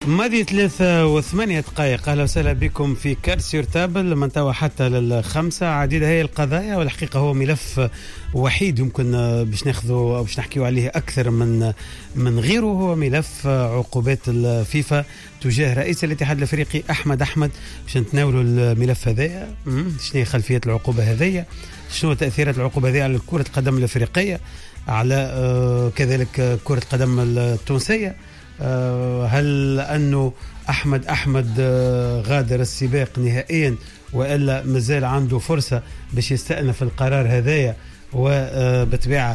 ماضي 3:08. أهلا وسهلا بكم في كارسيور تابل من توا حتى لل5. عديدة هي القضايا، والحقيقة هو ملف وحيد يمكن باش ناخذه أو باش نحكيه عليه أكثر من غيره. هو ملف عقوبات الفيفا تجاه رئيس الاتحاد الأفريقي أحمد باش نتناولوا الملف هذايا. شنو هي خلفية العقوبة هذية؟ شنو تأثيرات العقوبة هذه على كرة القدم الأفريقية، على كذلك كرة القدم التونسية؟ هل أنه أحمد غادر السباق نهائيا، وإلا مازال عنده فرصة باش يستأنف القرار هذايا، وبتباع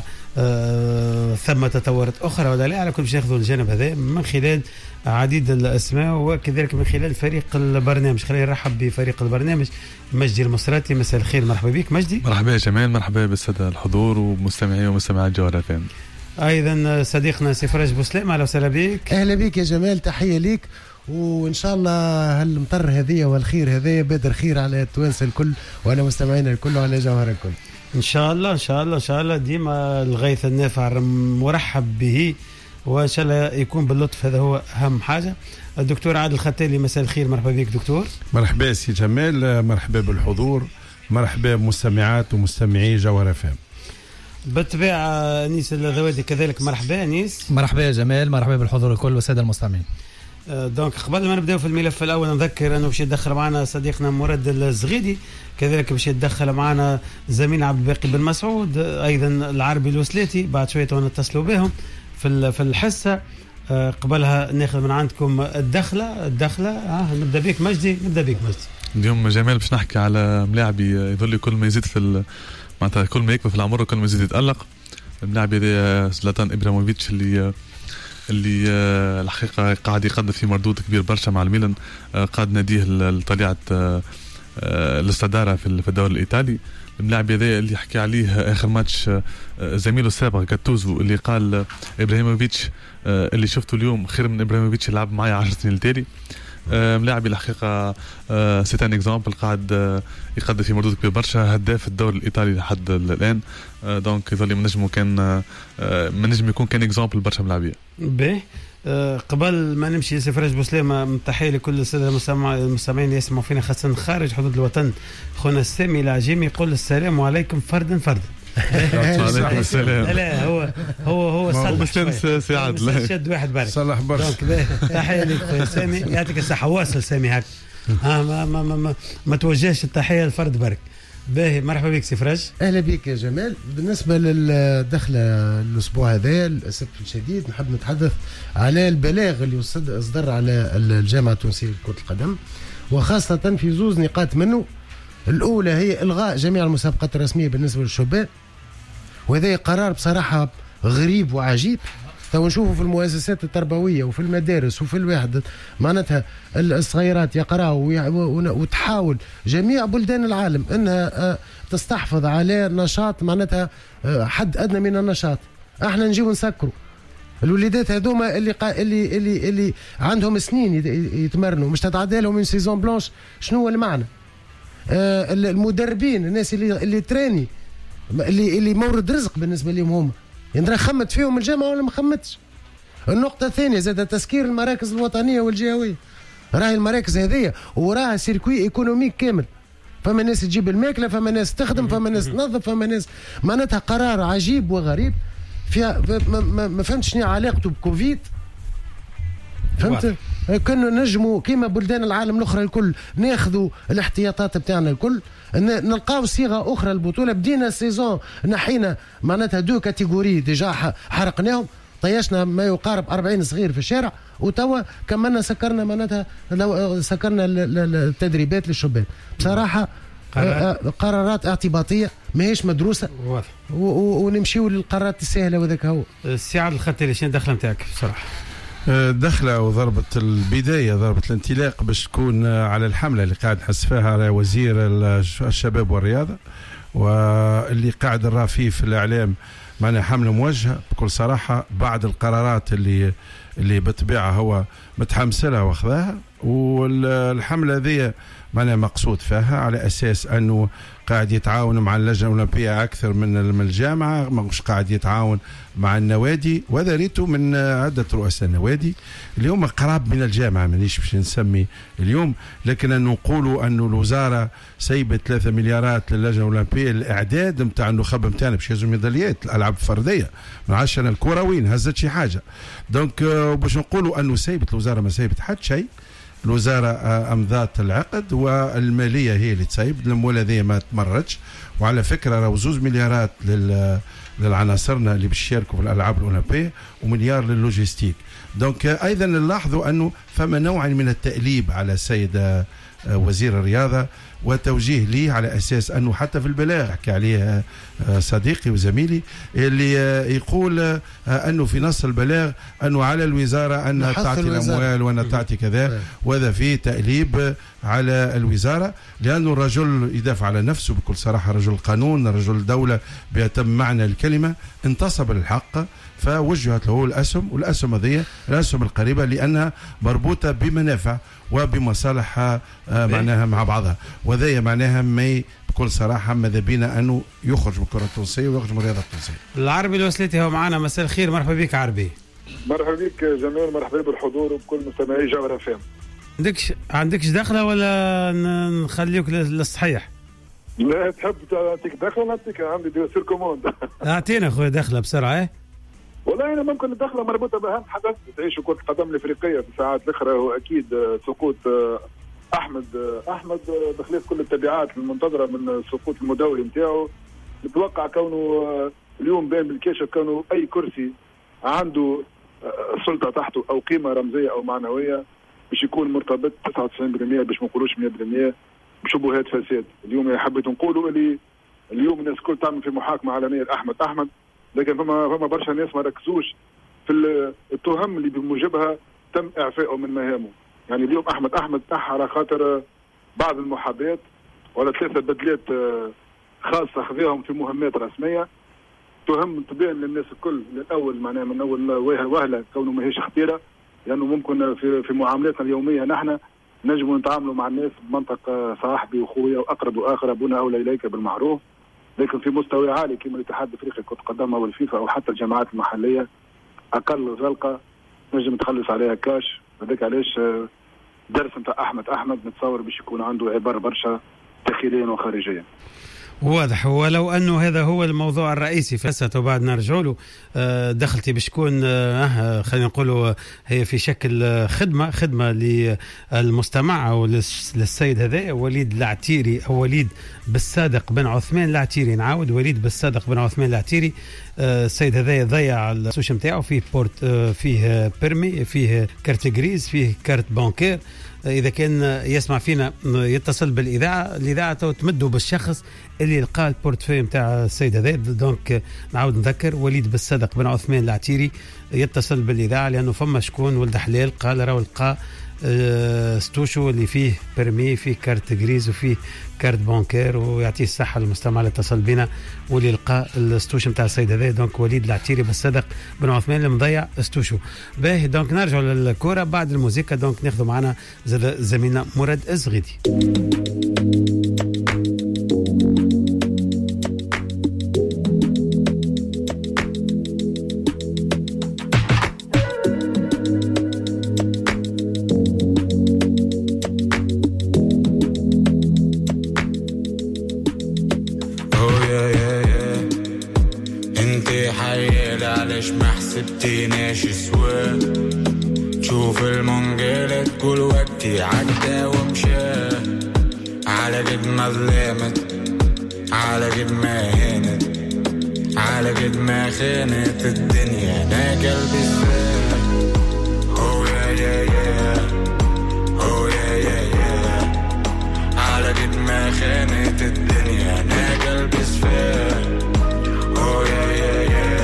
ثم تطورات أخرى ولا لا؟ على كل شيء ياخذوا الجانب هذا من خلال عديد الأسماء، وكذلك من خلال فريق البرنامج. خلينا نرحب بفريق البرنامج. مجدي المصراتي، مساء الخير، مرحبا بك مجدي. مرحبا يا جمال، مرحبا بالسادة الحضور ومستمعي ومستمعات جوهر FM. ايضا صديقنا سفراج بوسلام، اهلا وسهلا بك. اهلا بك يا جمال، تحيه ليك، وان شاء الله هالمطر هذيا والخير هذايا بادر خير على التوانسه الكل وعلى مستمعينا الكل وعلى جوهر الكل. ان شاء الله ان شاء الله ان شاء الله ديما الغيث النافع مرحب به، وان شاء الله يكون باللطف، هذا هو اهم حاجه. الدكتور عادل الختالي، مساء الخير، مرحبا بك دكتور. مرحبا سي جمال، مرحبا بالحضور، مرحبا بمستمعات ومستمعي جوهر FM. بالطبيعة أنيس الذوادي كذلك، مرحبا أنيس. مرحبا يا جمال، مرحبا بالحضور الكل والسادة المستمعين. دونك قبل ما نبدأ في الملف الأول نذكر أنه باش يتدخل معنا صديقنا مراد الزغيدي، كذلك باش يتدخل معنا زميلنا عبد الباقي بن مسعود، أيضا العربي الوسلاتي. بعد شوية نتصلوا بهم في الحصة. قبلها ناخذ من عندكم الدخلة. نبدأ بك مجدي. اليوم جمال باش نحكي على ملاعبي يظل كل ما يزيد في معناتها كل ما يكبر في العمر وكل ما يزيد يتألق. الملاعب هذا زلاتان إبراهيموفيتش اللي الحقيقة قاعد يقدم في مردود كبير برشا مع الميلان، قاد ناديه لطليعة الاستدارة في الدوري الإيطالي. الملاعب هذا اللي حكي عليه آخر ماتش زميله السابق جاتوزو، اللي قال إبراهيموفيتش اللي شفته اليوم خير من إبراهيموفيتش اللي لعب معي 10 سنين التالي. ملاعبي الحقيقة سيتان اكزامبل قاعد يقدم في مردود كبير برشا، هداف الدوري الإيطالي لحد الآن. دونك يظل ما نجم يكون كان اكزامبل برشا ملاعبية. باهي، قبل ما نمشي سفراج بوسلامة، تحية لكل السادة المستمعين يسمعوا فينا خاصة خارج حدود الوطن. خونا السامي العجيمي يقول السلام عليكم فردا. عليكم السلام. لا هو صلح سعد شد واحد بارك صلح برشا. تحية لك خويا سامي، يعطيك الصحة. واصل سامي هاك، ما توجهش التحية للفرد برك. باهي، مرحبا بك سفراج. اهلا بك يا جمال. بالنسبه للدخله الاسبوع هذا للاسف الشديد نحب نتحدث على البلاغ اللي اصدر على الجامعه التونسيه لكره القدم، وخاصه في زوز نقاط منه. الاولى هي الغاء جميع المسابقات الرسميه بالنسبه للشباب، وهذا قرار بصراحه غريب وعجيب. تو نشوفوا في المؤسسات التربويه وفي المدارس وفي الوحدة معناتها الصغيرات يقراوا وتحاول جميع بلدان العالم انها تستحفظ على نشاط معناتها حد ادنى من النشاط. احنا نجيو نسكروا الوليدات هذوما اللي عندهم سنين يتمرنوا، مش تتعدى لهم من سيزون بلانش. شنو هو المعنى؟ المدربين، الناس اللي تريني، اللي مورد رزق بالنسبه لهم هم، يعني خمت فيهم الجامعه ولا ما خمتش؟ النقطه الثانيه زاد تسكير المراكز الوطنيه والجهويه. راهي المراكز هذه وراها سيركوي ايكونوميك كامل، فما ناس تجيب الماكله، فما ناس تخدم، فما ناس تنظف، فما ناس معناتها قرار عجيب وغريب. فيها ما فهمتش شنو علاقته بكوفيد. فهمت؟ كنا نجموا كيما بلدان العالم الاخرى الكل ناخذوا الاحتياطات بتاعنا الكل، نلقاو صيغه اخرى البطوله. بدينا السيزون نحينا معناتها دو كاتيجوري ديجا حرقناهم، طيشنا ما يقارب 40 صغير في الشارع، وتوا كملنا سكرنا معناتها سكرنا التدريبات للشباب. بصراحه قرارات اعتباطيه ماهيش مدروسه، ونمشيو للقرارات السهله. وذاك هو السي عبد الختالي، شنو الدخله نتاعك بصراحه؟ دخلة وضربة البداية، ضربة الانطلاق باش تكون على الحملة اللي قاعد نحس فيها على وزير الشباب والرياضة، واللي قاعد نرى فيه في الإعلام معنا حملة موجهة بكل صراحة بعد القرارات اللي اللي بالطبيعة هو متحمس لها واخذاها. والحملة ذي معناها مقصود فيها على أساس أنه قاعد يتعاون مع اللجنة الأولمبية أكثر من الجامعة، مش قاعد يتعاون مع النوادي. وهذا ريته من عدة رؤساء النوادي اللي هم قراب من الجامعة، مانيش باش نسمي اليوم، لكن أن نقولوا أنه الوزارة سيبت 3 مليارات للجنة الأولمبية الإعداد متاع النخب متاعنا باش يهزوا ميداليات الألعاب الفردية. ما عادش أنا الكرة وين هزت شي حاجة. دونك باش نقولوا أنه سيبت الوزارة، ما سيبت حد شيء. الوزارة أمضات العقد والمالية هي اللي تسيب، الأموال هذه ما تمرتش. وعلى فكرة راهو 2 مليارات للعناصرنا اللي بيشاركوا في الألعاب الأولمبية ومليار لللوجستيك. دونك أيضا نلاحظوا أنه فما نوع من التأليب على السيد وزير الرياضة وتوجيه ليه على أساس أنه حتى في البلاغ حكى عليه صديقي وزميلي اللي يقول أنه في نص البلاغ أنه على الوزارة أن تعطي الأموال وأن تعطي كذا، وهذا فيه تأليب على الوزارة، لأنه الرجل يدافع على نفسه بكل صراحة، رجل قانون، رجل دولة بيتم معنى الكلمة، انتصب للحق فوجهت له الأسهم، والأسهم هذه الأسهم القريبة لأنها مربوطة بمنافع وبمصالح معناها مع بعضها. وذي معناها ما بكل صراحة ماذا بينا أنه يخرج من الكرة التونسية ويخرج من الرياضة التونسية. العربي الوسلتي هو معنا، مساء الخير، مرحبا بك عربي. مرحبا بك جميل، مرحبا بالحضور وبكل مستمعي جوهر FM. عندكش دخلة ولا نخليك للصحيح؟ لا تحب تعطيك دخلة نعطيك، عندي سير كوموند. أعطينا أخويا دخلة بسرعة. والله أنا ممكن الدخلة مربوطة بأهم حدث تعيش كرة القدم الأفريقية في الساعات الأخرى، وأكيد سقوط أحمد بخلاف كل التبعات المنتظرة من سقوط المدوري نتاعو. نتوقع كونه اليوم باين بالكاشف كونه أي كرسي عنده سلطة تحته أو قيمة رمزية أو معنوية باش يكون مرتبط 99% باش ما نقولوش 100% بشبهات فساد. اليوم حبيت نقولوا اللي اليوم الناس كل تعمل في محاكمة علنية لأحمد، لكن فما برشا ناس ما ركزوش في التهم اللي بموجبها تم إعفائه من مهامه. يعني اليوم أحمد تحت على خاطر بعض المحابات ولا 3 بدلات خاصة خذاهم في مهمات رسمية، تهم تبين للناس الكل للأول معناها من أول وهلة كونه ماهيش خطيرة، لأنه ممكن في معاملاتنا اليومية نحن نجم نتعاملوا مع الناس بمنطق صاحبي وخويا وأقرب وآخربون أولى إليك بالمعروف، لكن في مستوى عالي كما الاتحاد الافريقي كرة القدم او الفيفا او حتى الجامعات المحليه اقل غلقه نجم تخلص عليها كاش. هذاك علاش درس نتاع احمد نتصور باش يكون عنده عباره برشا داخليا وخارجيا. واضح. ولو أنه هذا هو الموضوع الرئيسي فلسته وبعد نرجع له، دخلتي باش تكون خلينا نقولوا هي في شكل خدمة للمستمع أو للسيد هذا وليد العتيري أو وليد بالصادق بن عثمان العتيري. نعاود وليد بالصادق بن عثمان العتيري. السيد هذا ضيع السوش نتاعو، فيه بورت، فيه بيرمي، فيه كارت جريز، فيه كارت بانكير. إذا كان يسمع فينا يتصل الإذاعة تمدوا بالشخص اللي لقى البورتفوي متاع السيد هذا. دونك نعاود نذكر وليد بالصدق بن عثمان العتيري يتصل بالإذاعة، لأنه فما شكون ولد حلال قال راه لقى ستوشو اللي فيه برمي، فيه كارت جريز وفيه كارت بانكير، ويعطيه الصحة المستمع اللي اتصل بنا واللي لقى الستوشو متاع السيد هذا. دونك وليد العتيري بالصدق بن عثمان اللي مضيع ستوشو. باهي دونك نرجع للكورة بعد الموسيقى. دونك ناخذ معنا زميلنا مراد الزغيدي. سبتيناش سوا تشوف المنقلة تقول وقتي عدى ومشى، على قد ما ظلمت، على قد ما هانت، على قد ما خانت الدنيا انا قلبي سفاح. هو يا هو يا على قد ما خانت الدنيا انا قلبي سفاح. هو يا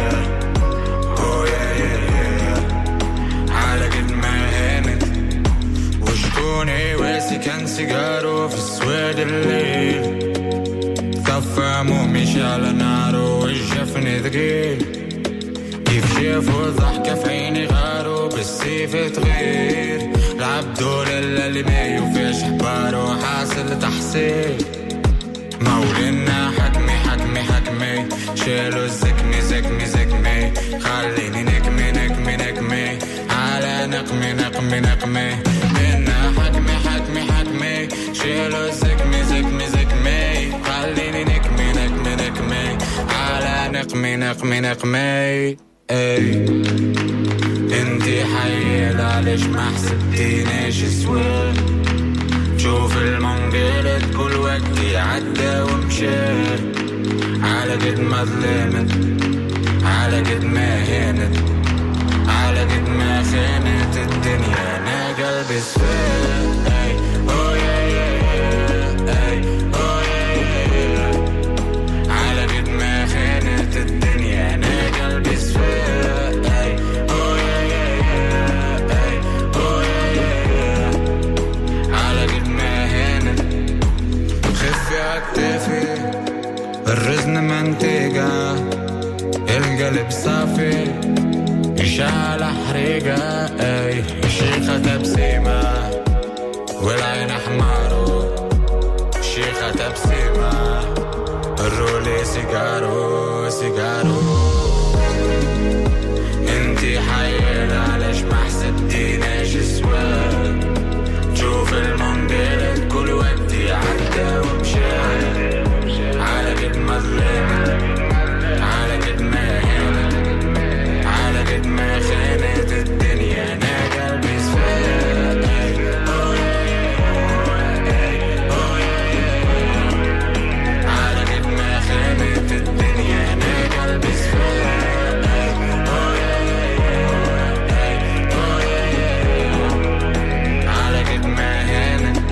واسي كان سيجاره في السواد الليل، طفى مش على ناره والجفن ثقيل، كيف شافوا الضحكة في عيني غاروا بالسيف تغير العبدول اللي ما يوفيش حبارو حاصل تحصيل مولنا حكمي حكمي حكمي شيلوا الزكمي زكمي زكمي خليني نكمي نكمي نكمي على نقمي نقمي نقمي منا حكمي حكمي حكمي شيلوا الزكمي زكمي زكمي خليني نكمي نكمي نكمي على نقمي نقمي نقمي اي انتي حيل علاش ما حسبتينيش سوال شوف المنقلة كل وقتي عدى ومشى على قد ما ظلمت على قد ما هانت على قد ما خانت الدنيا انا قلبي صفاء اي او يا اي او يا على قد ما خانت الدنيا انا قلبي صفاء اي او يا اي او يا على قد ما هانت خفي عالكتافي الرزن منطقة القلب صافي إشعال حريقة أي شيخة تبسيمة والعين حمارو شيخة تبسيمة الرولي سيجارو سيجارو انتي حيل علاش ما حسبتيناش سوال شوف المنقلة كل وقتي عدى ومشى على قد ما ظلمت على قد ما هانت على قد ما خانت الدنيا انا قلبي صفاء على قد ما خانت الدنيا انا قلبي صفاء على قد ما هانت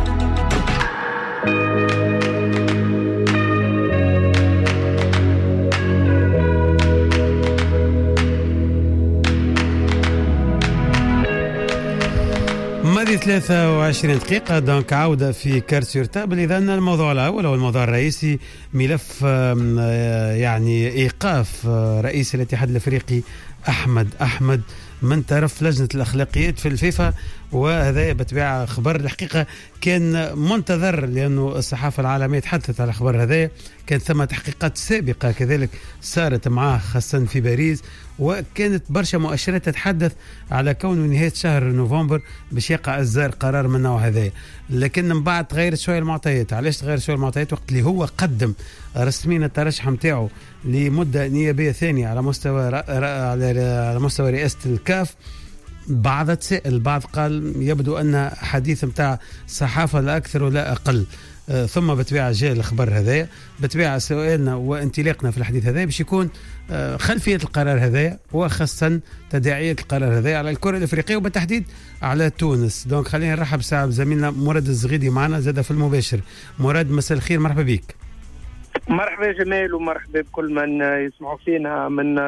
ماضي 23 دقيقة دونك عودة في كارت تابل. إذا الموضوع الأول أو الموضوع الرئيسي ملف يعني إيقاف رئيس الاتحاد الأفريقي أحمد من طرف لجنة الأخلاقيات في الفيفا، وهذا بتبع خبر الحقيقة كان منتظر لأنه الصحافة العالمية تحدثت على خبر هذا. كانت ثم تحقيقات سابقة كذلك صارت معه خاصة في باريس، وكانت برشا مؤشرات تتحدث على كونه نهاية شهر نوفمبر باش يقع إصدار قرار من النوع هذا. لكن من بعد تغيرت شوية المعطيات. علاش تغير شوية المعطيات؟ وقت اللي هو قدم رسميا الترشح نتاعو لمدة نيابية ثانية على مستوى رئاسة الكاف، بعض تسأل البعض قال يبدو أن حديث متاع صحافة لا أكثر ولا أقل. ثم بتبيع جاء الخبر هذا، بتبيع سؤالنا وانطلاقنا في الحديث هذا باش يكون خلفية القرار هذا وخاصة تداعيات القرار هذا على الكرة الأفريقية وبالتحديد على تونس. دونك خلينا نرحب ساعة بزميلنا مراد الزغيدي معنا زاد في المباشر. مراد مساء الخير، مرحبا بك. مرحبا جمال ومرحبا بكل من يسمعوا فينا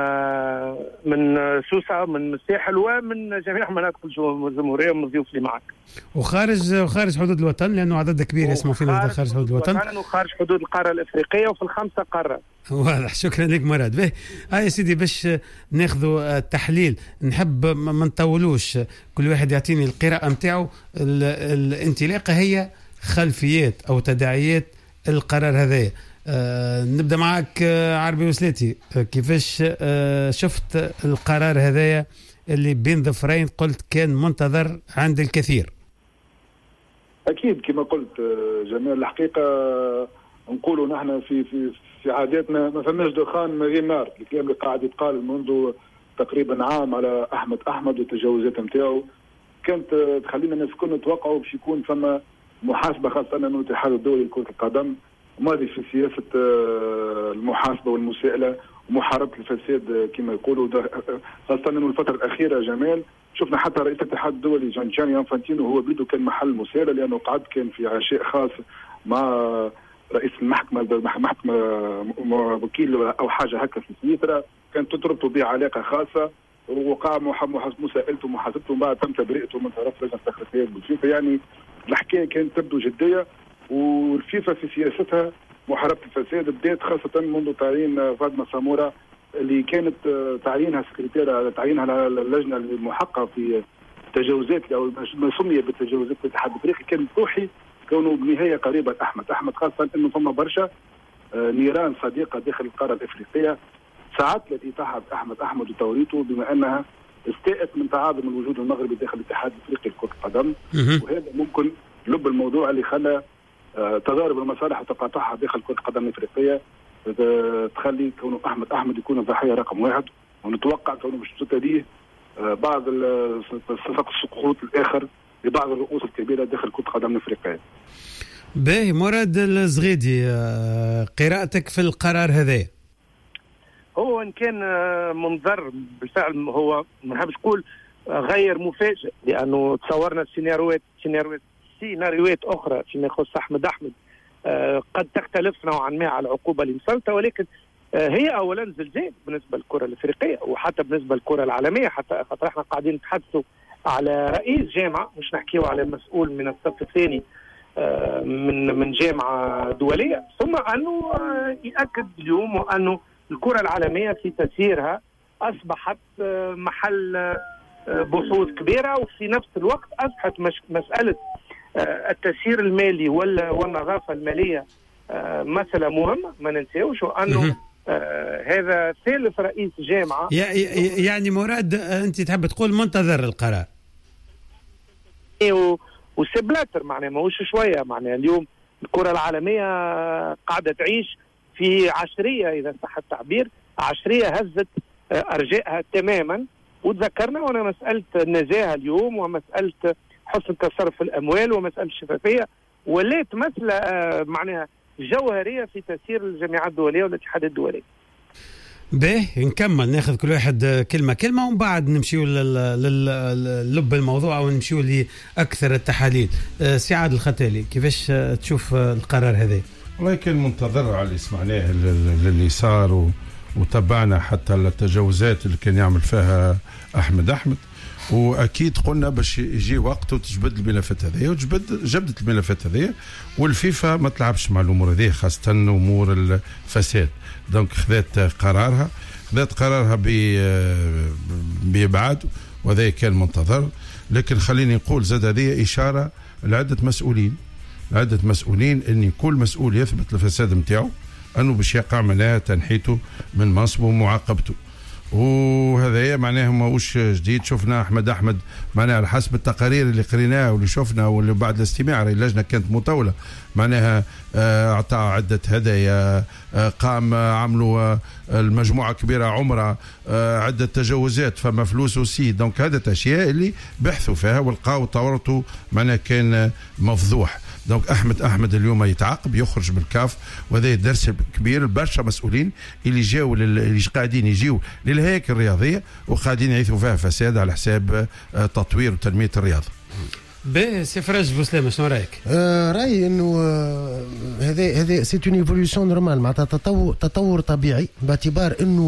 من سوسة من الساحل ومن جميع مناطق الجمهورية ومن الضيوف اللي معك وخارج حدود الوطن، لأنه عدد كبير يسمعوا فينا خارج حدود الوطن وخارج حدود القارة الأفريقية وفي الخمسة قارات. واضح، شكرا لك مراد. به يا سيدي باش ناخذوا التحليل نحب ما نطولوش، كل واحد يعطيني القراءة متاعه. الانطلاقة هي خلفيات أو تداعيات القرار هذا. نبدأ معك عربي وسلاتي، كيفاش شفت القرار هذايا اللي بين ظفرين قلت كان منتظر عند الكثير؟ أكيد كما قلت جمال، الحقيقة نقولوا نحن في عاداتنا ما فماش دخان من غير نار. الكلام اللي قاعد يتقال منذ تقريبا عام على أحمد والتجاوزات نتاعو كانت تخلينا الناس كلنا نتوقعوا باش يكون ثم محاسبة، خاصة أنه الاتحاد الدولي لكرة القدم ماضي في سياسة المحاسبة والمساءلة ومحاربة الفساد كما يقولوا، خاصة أنه الفترة الأخيرة جمال شفنا حتى رئيس الاتحاد الدولي جاني انفانتينو هو بيدو كان محل مساءلة، لأنه قعد كان في عشاء خاص مع رئيس المحكمة وكيل أو حاجة هكا في سويسرا، كانت تربطوا به علاقة خاصة، وقع مساءلته ومحاسبته بعد تم تبرئته من طرف لجنة التخليصات بالفيفا. يعني الحكاية كانت تبدو جدية، والفيفا في سياستها محاربة الفساد بدات خاصة منذ تعيين فاطمة سامورا اللي كانت تعيينها سكرتيرة، تعيينها اللجنة المحققة في تجاوزات أو ما سمي بالتجاوزات الاتحاد الافريقي كان توحي كونه بنهاية قريبة أحمد، خاصة أنه فما برشا نيران صديقة داخل القارة الافريقية ساعات التي تحت أحمد وتوريته بما أنها استاءت من تعاظم الوجود المغربي داخل الاتحاد الافريقي لكرة القدم، وهذا ممكن لب الموضوع اللي خلى تضارب المصالح وتقاطعها داخل كرة القدم الافريقية تخلي كونه أحمد يكون الضحية رقم واحد، ونتوقع كونه باش تتليه بعض السقوط الآخر لبعض الرؤوس الكبيرة داخل كرة القدم الافريقية. باهي مراد الزغيدي، قراءتك في القرار هذا؟ هو إن كان منظر بالفعل هو ما نحبش نقول غير مفاجئ، لأنه تصورنا سيناريوهات أخرى فيما يخص أحمد قد تختلف نوعا ما على العقوبة اللي مسلطة، ولكن هي أولا زلزال بالنسبة للكرة الأفريقية وحتى بالنسبة للكرة العالمية، حتى خاطر احنا قاعدين نتحدثوا على رئيس جامعة، مش نحكيوا على مسؤول من الصف الثاني من جامعة دولية، ثم أنه يأكد اليوم أنه الكرة العالمية في تسييرها أصبحت محل بحوث كبيرة، وفي نفس الوقت أصبحت مسألة التسيير المالي والنظافة المالية مسألة مهمة ما ننساوش، وأنه هذا ثالث رئيس جامعة. يعني مراد أنت تحب تقول منتظر القرار وسبلاتر معناه ماهوش شوية، معناه اليوم الكرة العالمية قاعدة تعيش في عشرية إذا صح التعبير، عشرية هزت أرجائها تماما، وتذكرنا وانا مسألة النزاهة اليوم ومسألة حسن تصرف الأموال ومسألة الشفافية ولات مسألة معناها جوهرية في تسيير الجامعات الدولية والاتحاد الدولي. باهي نكمل ناخذ كل واحد كلمة ومن بعد نمشيو للب الموضوع ونمشيو لأكثر التحاليل. سعاد الختالي، كيفاش تشوف القرار هذا؟ والله كان منتظر على اللي سمعناه اللي صار وتبعنا حتى التجاوزات اللي كان يعمل فيها أحمد، واكيد قلنا باش يجي وقت وتجبد الملفات هذه جبدت الملفات هذه، والفيفا ما تلعبش مع الامور هذه خاصه امور الفساد. دونك خذت قرارها بإبعاد، وهذا كان منتظر. لكن خليني نقول زاد هذه اشاره لعده مسؤولين ان كل مسؤول يثبت الفساد نتاعو انه باش يقع معناها تنحيته من منصبه ومعاقبته، وهذا معناه ماهوش جديد. شفنا أحمد معناها على حسب التقارير اللي قريناها واللي شفنا واللي بعد الاستماع اللجنة كانت مطولة، معناها أعطى عدة هدايا، قام عملوا المجموعة كبيرة عمرة، عدة تجاوزات، فما فلوس وسي. دونك هذا أشياء اللي بحثوا فيها والقاو طورته معناها كان مفضوح. دونك أحمد اليوم يتعاقب يخرج من الكاف، وهذا درس كبير برشا مسؤولين اللي جاوا اللي قاعدين يجيوا للهيكل الرياضية وقاعدين يعيثوا فيها فساد على حساب تطوير وتنمية الرياضة. سي فرج بوسلامة، شنو رايك؟ رايي انه هذا سي اون ايفوليوشن نورمال، معناتها تطور طبيعي، باعتبار انه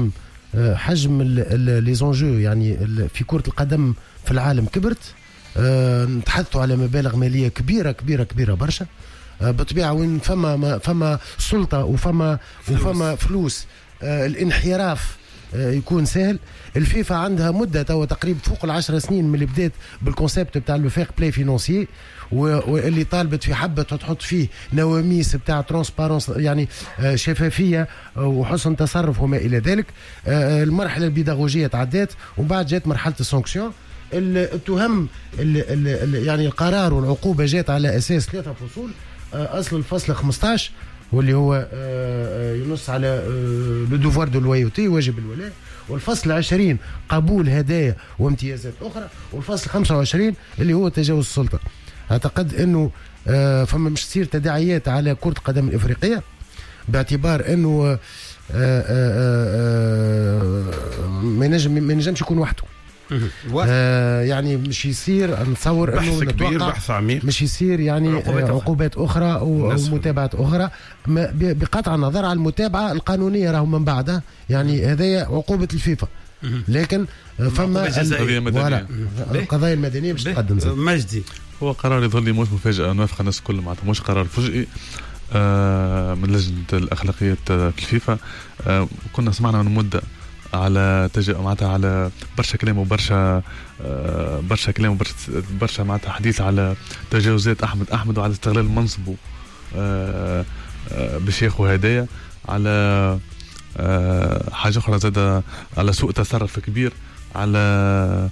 حجم لي زونجو يعني في كرة القدم في العالم كبرت. نتحدثوا على مبالغ مالية كبيرة برشا. بطبيعة وين فما سلطة وفما فلوس، الانحراف يكون سهل. الفيفا عندها مدة تقريبا فوق 10 سنين من اللي بدات بالكونسيبت بتاع لو فير بلاي فينانسيي، واللي طالبت في حبة تحط فيه نواميس بتاع ترانسبارنس، يعني شفافية وحسن تصرف وما إلى ذلك. المرحلة البيداغوجية تعدات، وبعد جات مرحلة السانكسيون. التهم يعني القرار والعقوبة جات على أساس 3 فصول. أصل الفصل 15 واللي هو ينص على لو دوفوار دو لويوتي، واجب الولاء، والفصل 20 قبول هدايا وامتيازات أخرى، والفصل 25 اللي هو تجاوز السلطة. أعتقد أنه فما مش تصير تداعيات على كرة القدم الإفريقية، باعتبار أنه ما نجمش يكون وحده. يعني مش يصير، نتصور انه نتوقع مش يصير يعني عقوبات اخرى ومتابعات اخرى بقطع النظر عن المتابعه القانونيه راهو من بعدها، يعني هذه عقوبه الفيفا. لكن فما القضايا المدنيه باش تقدم. مجدي، هو قرار يظل مش مفاجاه نوافق الناس كل معناتها مش قرار فجئي. من لجنة الأخلاقيات الفيفا. كنا سمعنا من مدة على معناتها على برشا كلام وبرشا كلام وبرشا معناتها حديث على تجاوزات أحمد وعلى استغلال منصبه باش ياخذ هدايا، على حاجة أخرى زاد على سوء تصرف كبير، على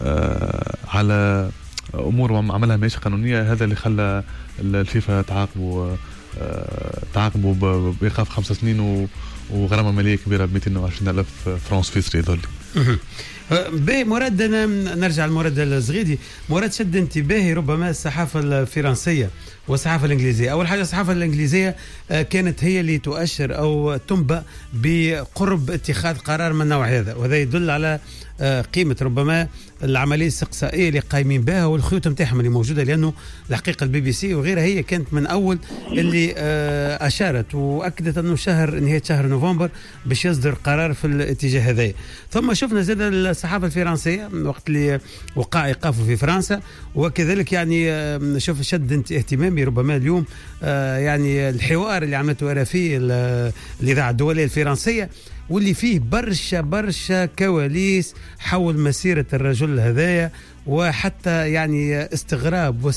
أمور عملها ماشي قانونية. هذا اللي خلى الفيفا تعاقبوا بإيقاف 5 سنين وغرامة مالية كبيرة ب 220,000 فرنك سويسري. ذولي باهي. مراد أنا نرجع لمراد الزغيدي. مراد شد انتباهي ربما الصحافة الفرنسية والصحافة الإنجليزية. أول حاجة الصحافة الإنجليزية كانت هي اللي تؤشر أو تنبأ بقرب اتخاذ قرار من النوع هذا، وهذا يدل على قيمة ربما العملية الاستقصائية اللي قايمين بها والخيوط متاعهم اللي موجودة، لأنه الحقيقة BBC وغيرها هي كانت من أول اللي أشارت وأكدت أنه نهاية شهر نوفمبر باش يصدر قرار في الاتجاه هذا. ثم شفنا زاد الصحافة الفرنسية وقت اللي وقع إيقافه في فرنسا، وكذلك يعني شوف شد اهتمامي ربما اليوم يعني الحوار اللي عملته RFI الإذاعة الدولية الفرنسية، واللي فيه برشا كواليس حول مسيرة الرجل هذايا، وحتى يعني استغراب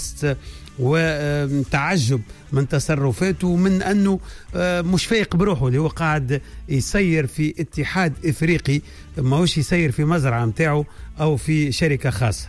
وتعجب من تصرفاته، ومن أنه مش فايق بروحه، اللي هو قاعد يسير في اتحاد إفريقي، ما هوش يسير في مزرعة متاعه أو في شركة خاصة.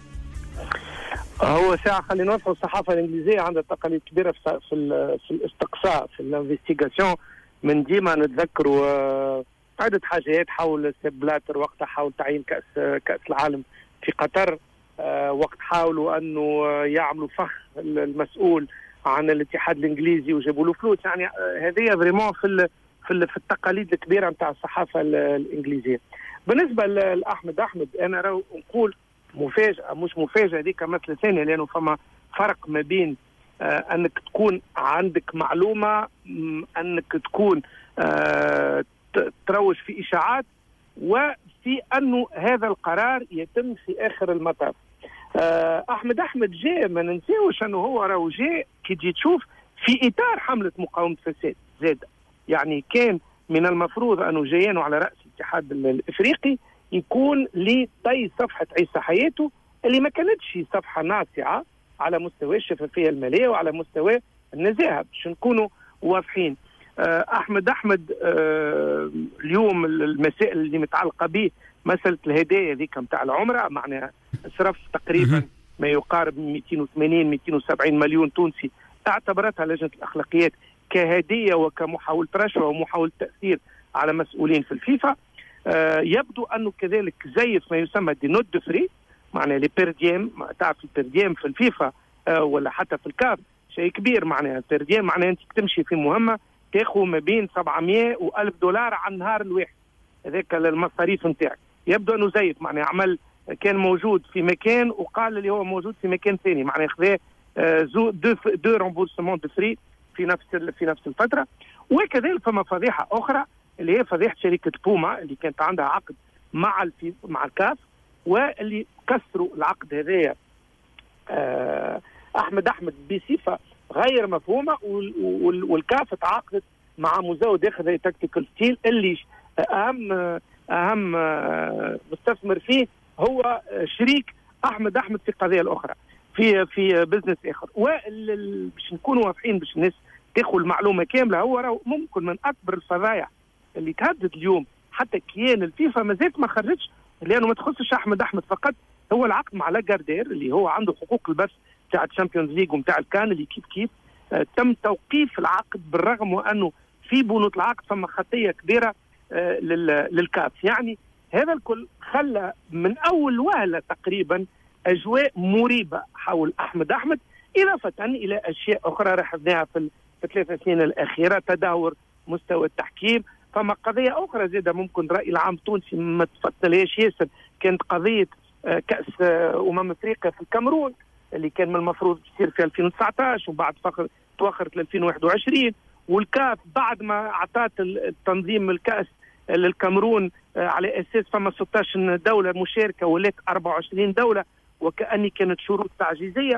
هو ساعة خلينا نوصل الصحافة الإنجليزية عندها تقاليد كبيرة في الاستقصاء، في الانفستيغاسيون. من ديما نتذكروا عدة حاجات حول سيب بلاتر وقتها، حول تعيين كأس العالم في قطر، وقت حاولوا أنه يعملوا فخ المسؤول عن الاتحاد الإنجليزي وجابوا له فلوس. يعني هذه فريمون في التقاليد الكبيرة متاع الصحافة الإنجليزية. بالنسبة لأحمد أنا نقول مفاجأة، مش مفاجأة، هذيك مسألة ثانية، لأنه فما فرق ما بين أنك تكون عندك معلومة، أنك تكون تروج في إشاعات، وفي أنه هذا القرار يتم في آخر المطاف. أحمد جاء، ما ننساوش أنه هو راهو جاء كي تجي تشوف في إطار حملة مقاومة فساد زاد. يعني كان من المفروض أنه جايانه على رأس الاتحاد الإفريقي يكون لطي صفحة عيسى حياته، اللي ما كانتش صفحة ناصعة على مستوى الشفافية المالية وعلى مستوى النزاهة، باش نكونوا واضحين. أحمد اليوم المسائل اللي متعلقة به مسألة الهدايا ذيك متاع العمرة، معناها صرف تقريبا ما يقارب 280-270 مليون تونسي، اعتبرتها لجنة الأخلاقيات كهدية وكمحاولة رشوة ومحاولة تأثير على مسؤولين في الفيفا. يبدو أنه كذلك زيف ما يسمى دي نوت دو فري، معناها لي بيرديام. تعرف البيرديام في الفيفا ولا حتى في الكاف شيء كبير. معناها البيرديام معناها أنت تمشي في مهمة تاخذ ما بين 700 و1000 دولار على النهار الواحد، هذاك المصاريف نتاعك. يبدو أنه زيف معناها عمل كان موجود في مكان وقال اللي هو موجود في مكان ثاني، معناها خذا دو رومبورسمون دو فري في نفس الفترة. وكذلك فما فضيحة أخرى اللي هي فضيحة شركة بوما اللي كانت عندها عقد مع الكاف، واللي كسروا العقد هذايا أحمد بصفة غير مفهومة، والكاف تعاقدت مع مزود ياخذ تكتيكال ستيل اللي أهم مستثمر فيه هو شريك أحمد في قضية الأخرى في بزنس آخر. باش نكونوا واضحين باش الناس تاخذ المعلومة كاملة، هو ممكن من أكبر الفضايح اللي تهدد اليوم حتى كيان الفيفا مازالت ما خرجش، لأنه ما تخصش أحمد فقط. هو العقد مع لاغاردير اللي هو عنده حقوق البث بتاع الشامبيونز ليج ومتاع الكان، اللي كيف تم توقيف العقد بالرغم وأنه في بنود العقد فما خطية كبيرة للكاف. يعني هذا الكل خلى من أول وهلة تقريبا أجواء مريبة حول أحمد إضافة إلى أشياء أخرى رحبناها في 3 سنين الأخيرة، تدهور مستوى التحكيم. فما قضية أخرى زيادة ممكن رأي العام التونسي ما تفضلهاش ياسر، كانت قضية كأس أفريقيا في الكاميرون اللي كان من المفروض يصير في 2019 وبعد تأخرت ل 2021، والكاف بعد ما أعطت التنظيم الكأس للكاميرون على أساس فما 16 دولة مشاركة ولات 24 دولة وكأني كانت شروط تعجيزية.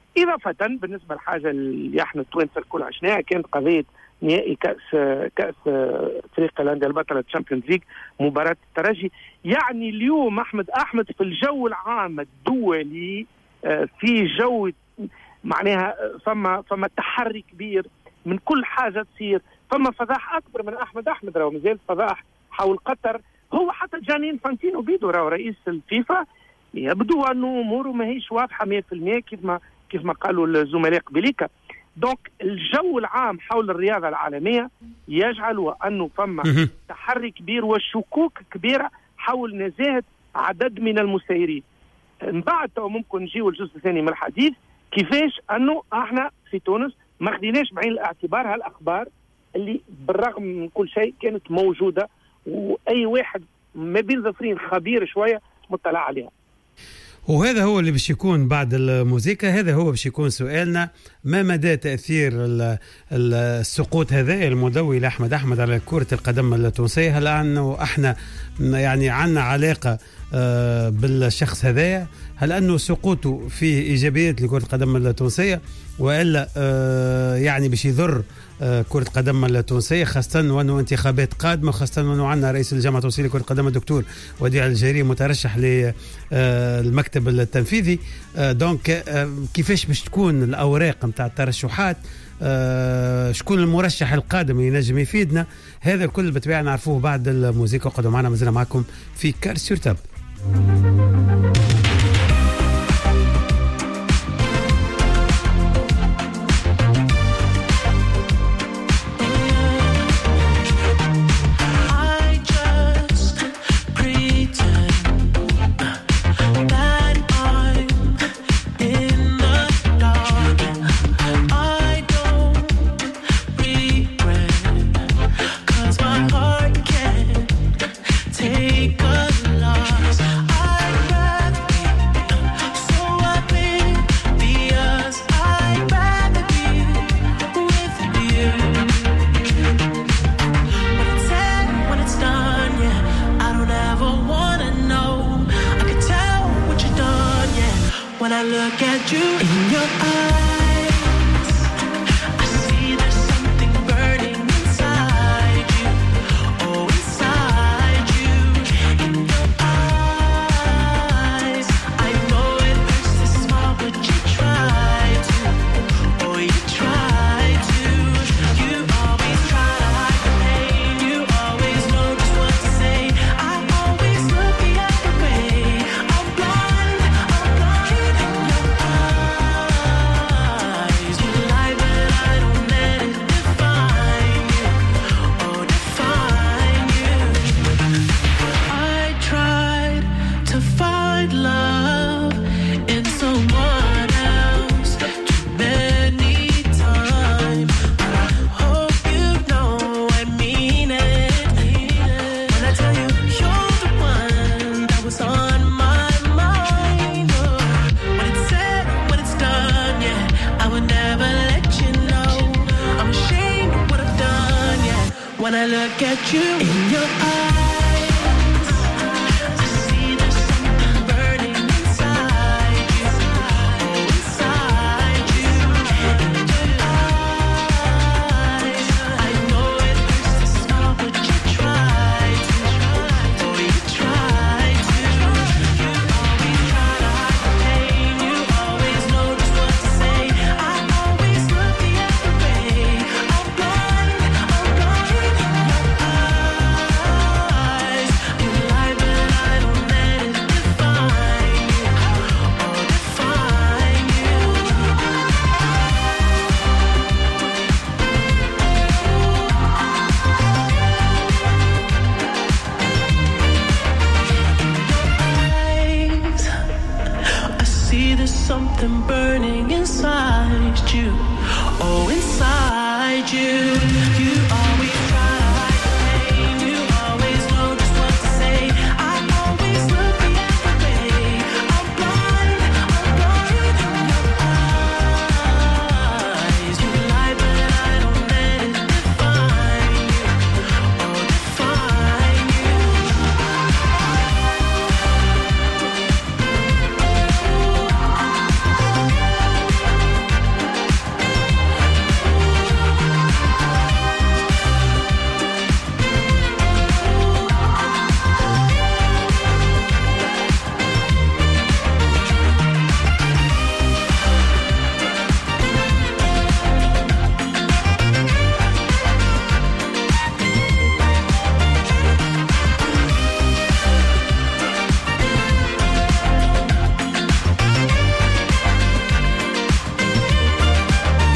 إضافة بالنسبة للحاجة اللي احنا التوانسة الكل عشناها كانت قضية نهائي كأس افريقيا لأندية البطلة تشامبيونز ليج مباراة الترجي. يعني اليوم أحمد في الجو العام الدولي في جو معناها فما تحري كبير من كل حاجة تصير، فما فضاح أكبر من أحمد راهو مازال فضاح حول قطر. هو حتى جاني إنفانتينو بيدو راهو رئيس الفيفا يبدو أنه أموره ما هيش واضحة 100% كيف ما قالوا الزملاء قبليك. دونك الجو العام حول الرياضة العالمية يجعل أنه فما تحري كبير وشكوك كبيرة حول نزاهة عدد من المسيرين. من بعد ممكن نجيو الجزء الثاني من الحديث كيفاش أنه احنا في تونس ما خديناش بعين الاعتبار هالأخبار اللي بالرغم من كل شيء كانت موجودة وأي واحد ما بين ظفرين خبير شوية مطلع عليها. وهذا هو اللي باش يكون بعد الموسيقى، هذا هو باش يكون سؤالنا: ما مدى تأثير السقوط هذا المدوي لأحمد على كرة القدم التونسية؟ هل أنه احنا يعني عنا علاقة بالشخص هذايا؟ هل أنه سقوطه فيه إيجابيات لكرة القدم التونسية وإلا يعني باش يضر كرة القدم التونسية، خاصة وأنه انتخابات قادمة، خاصة وأنه عندنا رئيس الجامعة التونسية لكرة القدم الدكتور وديع الجزائري مترشح للمكتب التنفيذي. دونك كيفاش باش تكون الأوراق متاع الترشحات؟ شكون المرشح القادم اللي ينجم يفيدنا؟ هذا الكل بالطبيعة نعرفوه بعد الموسيقى. قدوا معنا، مازلنا معكم في كار سور تاب.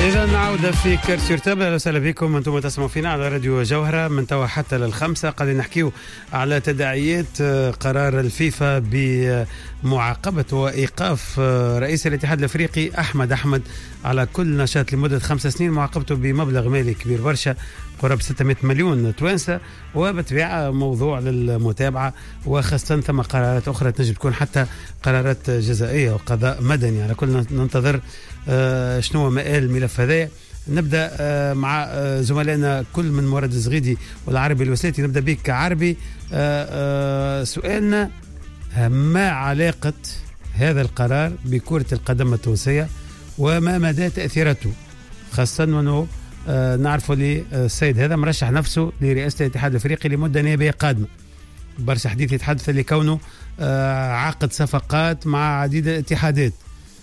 إذا نعود في كرسي ارتبل. أهلا وسهلا بكم، أنتم تسمعوا فينا على راديو جوهرة من توا حتى للخمسة. قاعدين نحكيو على تداعيات قرار الفيفا بمعاقبة وإيقاف رئيس الاتحاد الأفريقي أحمد على كل نشاط لمدة 5 سنين، معاقبته بمبلغ مالي كبير برشا قرب 600 مليون توانسة، وبتبيع موضوع للمتابعة، وخاصة ثم قرارات أخرى تنجم تكون حتى قرارات جزائية وقضاء مدني. على كل ننتظر شنو مآل الملف هذا. نبدأ مع زملائنا كل من مورد الزغيدي والعربي الوسيتي. نبدأ بك عربي. سؤالنا: ما علاقة هذا القرار بكرة القدم التونسية وما مدى تأثيرته، خاصة أنه نعرف لي السيد هذا مرشح نفسه لرئاسة الاتحاد الأفريقي لمدة نيابية قادمة. برشا حديث يتحدث لكونه عقد صفقات مع عديد الاتحادات.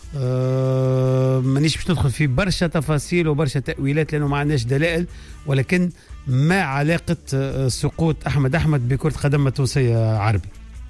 مانيش باش ندخل في برشا تفاصيل وبرشا تأويلات لأنه ما عندناش دلائل، ولكن ما علاقة سقوط أحمد بكرة قدم التونسية عربي؟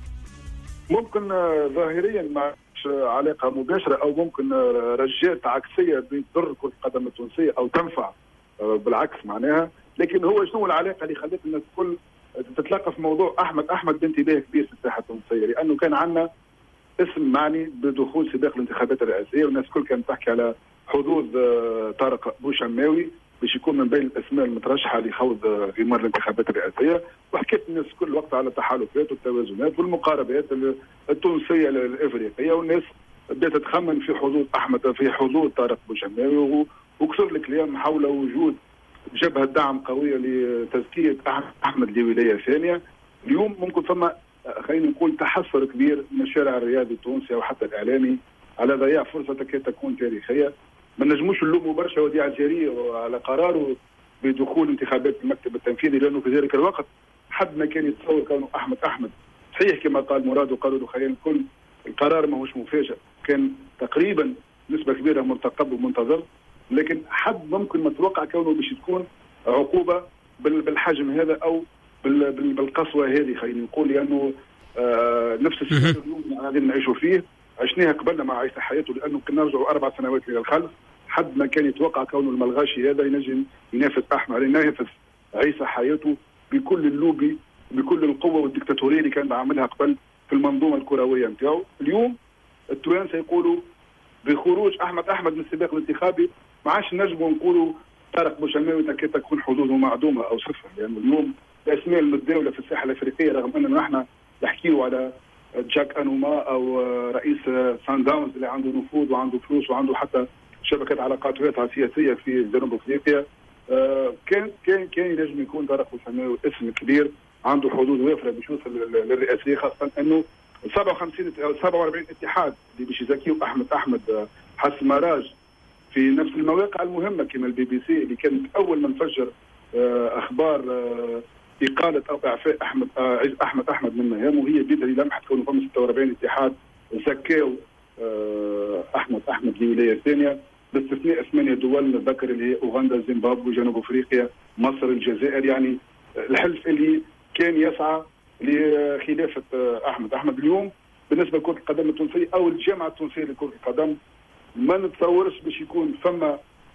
ممكن ظاهريا ما علاقة مباشرة، أو ممكن رجات عكسية بتضر كرة القدم التونسية أو تنفع بالعكس معناها. لكن هو شنو العلاقة اللي خلت الناس الكل تتلقى في موضوع أحمد بانتباه كبير في الساحة التونسية؟ لأنه كان عندنا اسم معني بدخول سباق الانتخابات الرئاسية، والناس الكل كانت تحكي على حظوظ طارق بوشماوي باش يكون من بين الاسماء المترشحه لخوض غمار الانتخابات الرئاسيه. وحكيت الناس كل وقت على التحالفات والتوازنات والمقاربات التونسيه الافريقيه، والناس بدات تخمن في حظوظ طارق بوشماوي، وكثر الكلام حول وجود جبهه دعم قويه لتزكيه احمد لولايه ثانيه. اليوم ممكن فما خلينا نقول تحسر كبير من الشارع الرياضي التونسي وحتى الاعلامي على ضياع فرصه تكاد تكون تاريخيه. ما نجموش نلوموا برشا وديع الجزائري على قراره بدخول انتخابات المكتب التنفيذي، لانه في ذلك الوقت حد ما كان يتصور كونه احمد صحيح كما قال مراد وقالوا له خلينا الكل، القرار ماهوش مفاجئ، كان تقريبا نسبه كبيره مرتقب ومنتظر، لكن حد ممكن ما توقع كونه باش تكون عقوبه بالحجم هذا او بالقسوه هذه خلينا نقول، لانه نفس السيناريو اليوم قاعدين نعيشوا فيه عشناها قبلنا مع عيسى حياته، لانه كنا نرجعوا 4 سنوات الى الخلف. حد ما كان يتوقع كونه الملغاشي هذا ينجم ينافس ينافس عيسى حياته بكل اللوبي بكل القوه والدكتاتوريه اللي كان عاملها قبل في المنظومه الكرويه نتاعو. اليوم التوانسه يقولوا بخروج احمد من السباق الانتخابي ما عادش نجموا نقولوا طارق بوشماوي تكون حظوظه معدومه او صفر، لانه اليوم الاسماء المتداوله في الساحه الافريقيه رغم اننا نحن نحكيوا على جاك انوما او رئيس سان داونز اللي عنده نفوذ وعنده فلوس وعنده حتى شبكه علاقات واسعه سياسيه في جنوب افريقيا، كان ينجم يكون طارق بوشماوي اسم كبير عنده حظوظ وافره باش يوصل للرئاسيه، خاصه انه 47 اتحاد اللي باش يزكيوا احمد حسب مراج في نفس المواقع المهمه كما البي بي سي اللي كانت اول من فجر اخبار إقالة أو إعفاء أحمد من مهامه، وهي بدليل لمحة كونه فما 46 اتحاد زكاو أحمد لولاية ثانية، باستثناء 8 دول نتذكر اللي هي أوغندا، زيمبابوي، جنوب أفريقيا، مصر، الجزائر. يعني الحلف اللي كان يسعى لخلافة أحمد اليوم بالنسبة لكرة القدم التونسية أو الجامعة التونسية لكرة القدم ما نتصورش باش يكون فما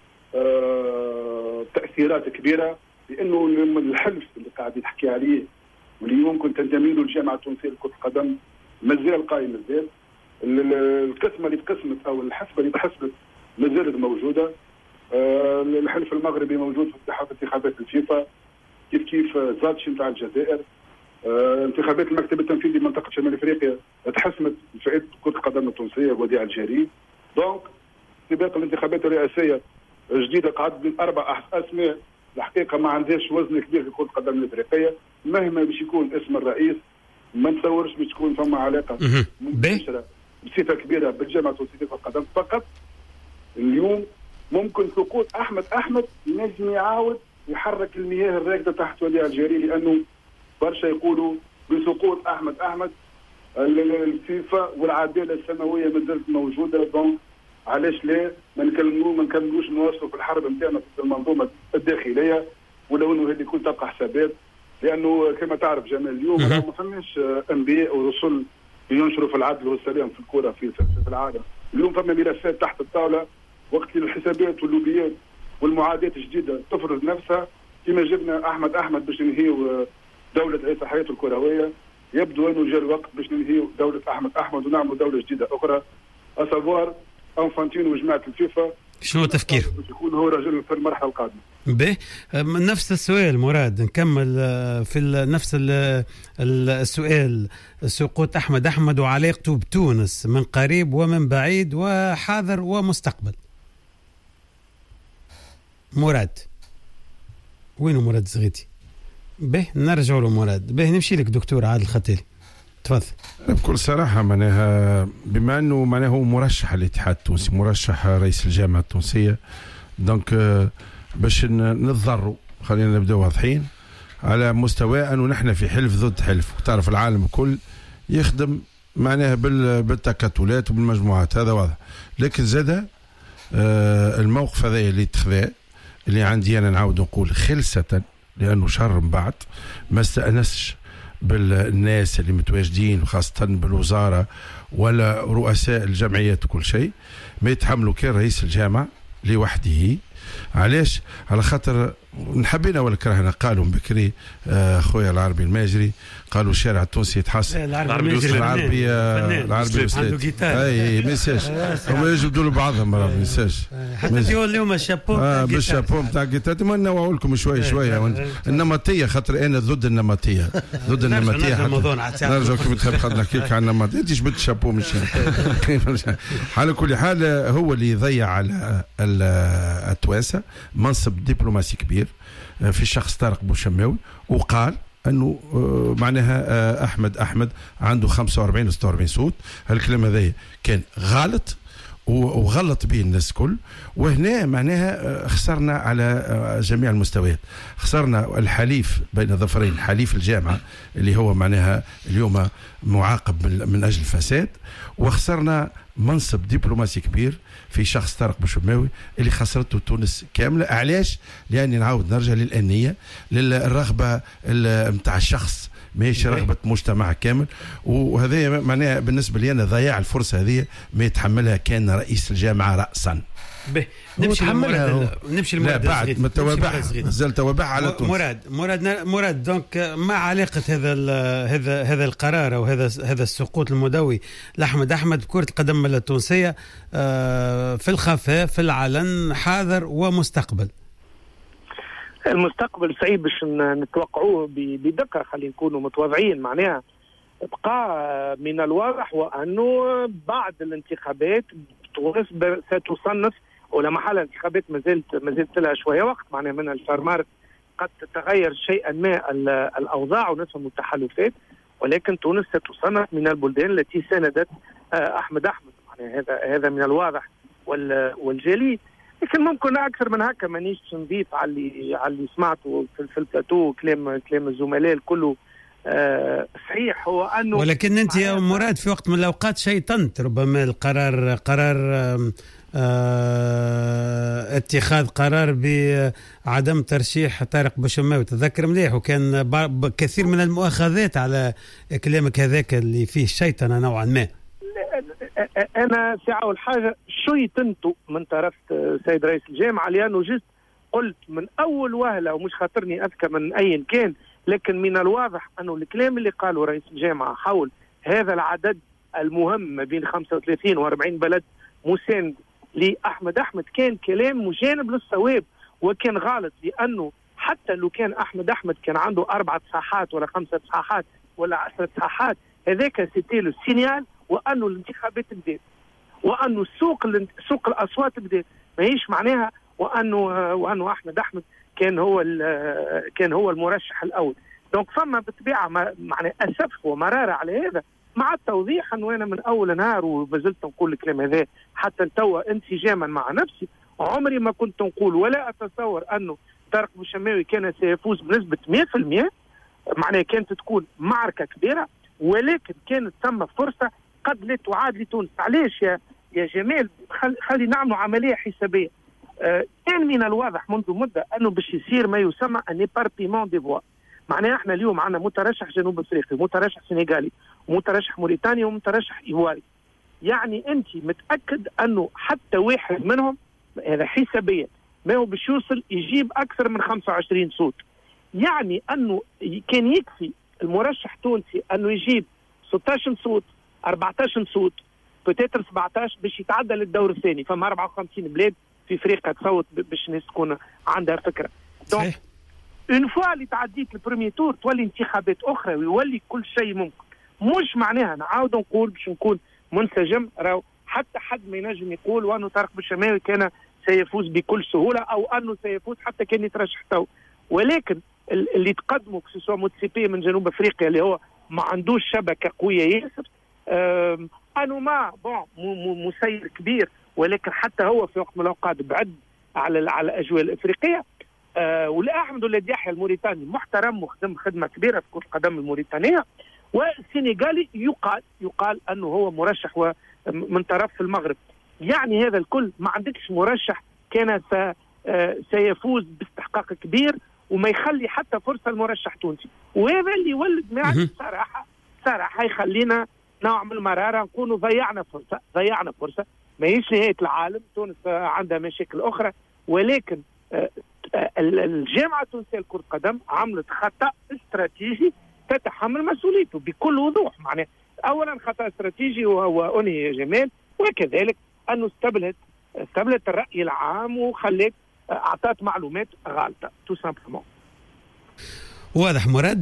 تأثيرات كبيرة، لانه الحلف اللي قاعد يحكي عليه واللي ممكن تنتمي له الجامعه التونسيه لكره القدم مازال قايم، مازال القسمه اللي تقسمت او الحسبه اللي تحسبت مازالت موجوده. الحلف المغربي موجود في انتخابات الفيفا، كيف زاتشي نتاع الجزائر، انتخابات المكتب التنفيذي لمنطقه شمال افريقيا تحسمت فائده كره القدم التونسيه وديع الجزائري. دونك سباق الانتخابات الرئاسيه جديده قعدت من 4 اسماء الحقيقه ما عندهاش وزن كبير في كره القدم الافريقيه، مهما باش يكون اسم الرئيس ما نتصورش باش تكون فما علاقه مباشره بصفه كبيره بالجامعه التونسيه لكره القدم. فقط اليوم ممكن سقوط احمد ينجم يعاود يحرك المياه الراكده تحت وديع الجزائري، لانه برشا يقولوا بسقوط احمد الفيفا والعداله السماويه ما زالت موجوده. دونك علاش لا ما نكملوش نواصلوا في الحرب نتاعنا في المنظومه الداخليه، ولو انه هذه كل تبقى حسابات، لانه كما تعرف جمال اليوم ما فماش انبياء ورسل ينشروا في العدل والسلام في الكره في العالم. اليوم فما ملفات تحت الطاوله وقت الحسابات واللوبيات والمعادات الجديده تفرض نفسها كما جبنا احمد باش ننهيو دوله عيسى حياته الكرويه. يبدو انه جاء الوقت باش ننهيو دوله احمد ونعملوا دوله جديده اخرى اسافوار انفانتينو وجماعه الفيفا. شنو التفكير؟ باش يكون هو رجل في المرحله القادمه. به نفس السؤال مراد، نكمل في نفس السؤال. سقوط أحمد وعلاقته بتونس من قريب ومن بعيد وحاضر ومستقبل. مراد وينه مراد الزغيتي؟ به نرجع له مراد. به نمشي لك دكتور عادل الختيلي، تفضل. بكل صراحة معناها بما أنه معناها هو مرشح الاتحاد التونسي، مرشح رئيس الجامعة التونسية، دونك باش نتضروا خلينا نبدأ واضحين على مستوى أنه نحن في حلف ضد حلف، وتعرف العالم الكل يخدم معناها بالتكتلات وبالمجموعات، هذا واضح. لكن زاد الموقف هذا اللي اتخذه اللي عندي أنا نعاود نقول خلصة، لأنه شهر من بعد ما استأنسش بالناس اللي متواجدين وخاصة بالوزارة ولا رؤساء الجمعيات وكل شيء، ما يتحملوا كان رئيس الجامعة لوحده. علاش؟ على خاطر نحبينا ولا كرهنا. قالوا بكري خويا العربي الماجري، قالوا الشارع التونسي يتحسن. العربي الأستاذ اي ميساج هما يجبدوا له بعضهم ما ميساج حتى تقول اليوم الشابو بالشابو نتاع الجيتار. ما نوعوا لكم شويه النمطيه، خاطر انا ضد النمطيه نرجع كيف تحب خاطر نحكي لك عن النمط. انت جبت الشابو مش على كل حال هو اللي يضيع على التوانسه منصب دبلوماسي كبير في شخص طارق بوشماوي، وقال انه معناها احمد عنده 45 و 46 صوت. هالكلام هذا كان غلط وغلط به الناس كل، وهنا معناها خسرنا على جميع المستويات. خسرنا الحليف بين ظفرين، حليف الجامعة اللي هو معناها اليوم معاقب من أجل الفساد، وخسرنا منصب دبلوماسي كبير في شخص طارق بوشماوي اللي خسرته تونس كاملة. علاش؟ لأني نعاود نرجع للأنية، للرغبة متاع الشخص، ماهيش رغبة مجتمع كامل. وهذا معناها بالنسبة لي أنا ضياع الفرصة هذه ما يتحملها كان رئيس الجامعة رأسا. نمشي لا بعد ما توابع زال توابع على تونس. مراد دونك ما علاقة هذا القرار أو هذا السقوط المدوي لأحمد بكرة القدم التونسية في الخفاء في العلن حاضر ومستقبل؟ المستقبل صعيب باش نتوقعوه بدقة، خلينا نكونوا متواضعين. معناها بقى من الواضح وأنه بعد الانتخابات تونس ستصنف ولا محل انتخابات ما زالت لها شوية وقت، معناها من شهر مارس قد تتغير شيئا ما الأوضاع ونفهم التحالفات، ولكن تونس ستصنف من البلدان التي ساندت أحمد. معناها هذا من الواضح والجلي. لكن ممكن اكثر من هكا مانيش نضيف على اللي سمعته في البلاتو. كلام الزملاء الكل صحيح، هو انه ولكن انت يا مراد في وقت من الاوقات شيطنت ربما القرار اتخاذ قرار بعدم ترشيح طارق بوشماوي، تذكر مليح، وكان كثير من المؤاخذات على كلامك هذاك اللي فيه شيطنة نوعا ما. أنا في أول حاجة شيطنت من طرف سيد رئيس الجامعة، لأنه جست قلت من أول وهلة، ومش خاطرني أذكى من أي كان، لكن من الواضح أنه الكلام اللي قاله رئيس الجامعة حول هذا العدد المهم ما بين 35 و 40 بلد مساند لأحمد كان كلام مجانب للصواب وكان غلط. لأنه حتى لو كان أحمد كان عنده 4 صحات ولا 5 صحات ولا 10 صحات، هذاك سيتي لو سينيال وأنه الانتخابات بدات، وأنه سوق الأصوات بدات، ماهيش معناها وأنه أحمد كان هو المرشح الأول. دونك فما بالطبيعة معنى أسف ومرارة على هذا، مع التوضيح أنه أنا من أول نهار وبزلت نقول الكلام هذا حتى توا انسجاما مع نفسي، عمري ما كنت نقول ولا أتصور أنه طارق بوشماوي كان سيفوز بنسبة 100%. معناها كانت تكون معركة كبيرة، ولكن كانت ثم فرصة قد لا تعاد لتونس. علاش يا جمال؟ خلي نعملوا عملية حسابية. كان من الواضح منذ مدة أنه باش يصير ما يسمى ان ايبارتيمون دي فوا. معناها احنا اليوم عندنا مترشح جنوب افريقي، مترشح سنغالي، ومترشح موريتاني، ومترشح ايواري. يعني انت متأكد انه حتى واحد منهم هذا حسابيا ما هو باش يوصل يجيب اكثر من 25 صوت. يعني انه كان يكفي المرشح التونسي انه يجيب 16 صوت 14 صوت بتاتر 17 باش يتعدى للدور الثاني. فما 54 بلاد في افريقيا تصوت باش الناس تكون عندها فكره. دونك اون فوا اللي تعديت البريمي تور تولي انتخابات اخرى ويولي كل شيء ممكن. مش معناها نعاود نقول باش نكون منسجم، راهو حتى حد ما ينجم يقول وانه طارق بالشماوي كان سيفوز بكل سهوله او انه سيفوز حتى كان يترشح تو، ولكن اللي تقدموا سواء موتسيبي من جنوب افريقيا اللي هو ما عندوش شبكه قويه ياسر، انه ما مسير كبير، ولكن حتى هو في وقت من الاوقات بعد على الاجواء الافريقيه. والاحمد ولاد يحيى الموريتاني محترم وخدم خدمه كبيره في كره القدم الموريتانيه، والسنغالي يقال انه هو مرشح من طرف المغرب. يعني هذا الكل ما عندكش مرشح كان سيفوز باستحقاق كبير وما يخلي حتى فرصه لمرشح تونسي، وهذا اللي يولد معي صراحه يخلينا نوع من المراره نكونوا ضيعنا فرصه. ما هيش نهايه العالم، تونس عندها مشاكل اخرى، ولكن الجامعه التونسيه لكره القدم عملت خطا استراتيجي تتحمل مسؤوليته بكل وضوح. معناه اولا خطا استراتيجي وهو انهي يا جمال، وكذلك انه استبلت الراي العام وخلت اعطت معلومات غالطه تو سامبلومون. واضح. مراد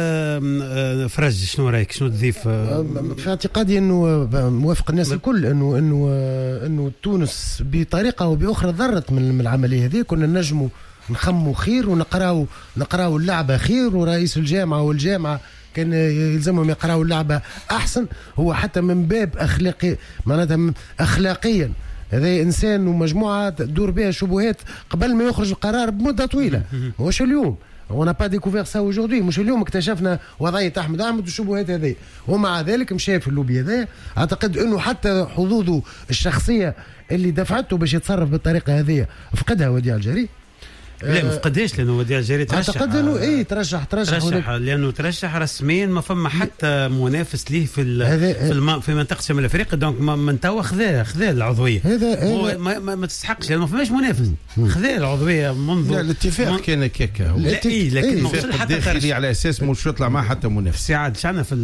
فرج، شنو رايك؟ شنو تضيف؟ في اعتقادي انه موافق الناس الكل انه تونس بطريقه او باخرى ضرت من العمليه هذه. كنا نجموا نخموا خير ونقراو اللعبه خير، ورئيس الجامعه والجامعه كان يلزمهم يقراوا اللعبه احسن. هو حتى من باب اخلاقي معناتها اخلاقيا هذا انسان ومجموعه تدور بها شبهات قبل ما يخرج القرار بمده طويله. واش اليوم وانا با ديكوفير سا اوجوردي، مش اليوم اكتشفنا وضعيه احمد والشبهات هذه، ومع ذلك مشى في اللوبي هذا. اعتقد انه حتى حظوظه الشخصيه اللي دفعته باش يتصرف بالطريقه هذه فقدها وديع الجري. لا ما فقدش، لانه وديع الجري ترشح. اعتقد انه ترشح لانه ترشح رسميا، ما فما حتى منافس ليه في منطقه شمال افريقيا. دونك من توا خذا العضويه. هذا ما تستحقش لانه ما فماش منافس. خذا العضويه منذ الاتفاق كان كيكا. لكن ما وصل حتى داخلي على اساس مش يطلع معه حتى منافس. سعاد شعنا في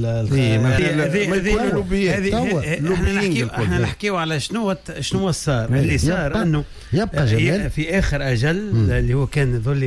احنا نحكيو على شنو صار. اللي صار انه يبقى جمال في اخر اجل اللي هو كان ذولي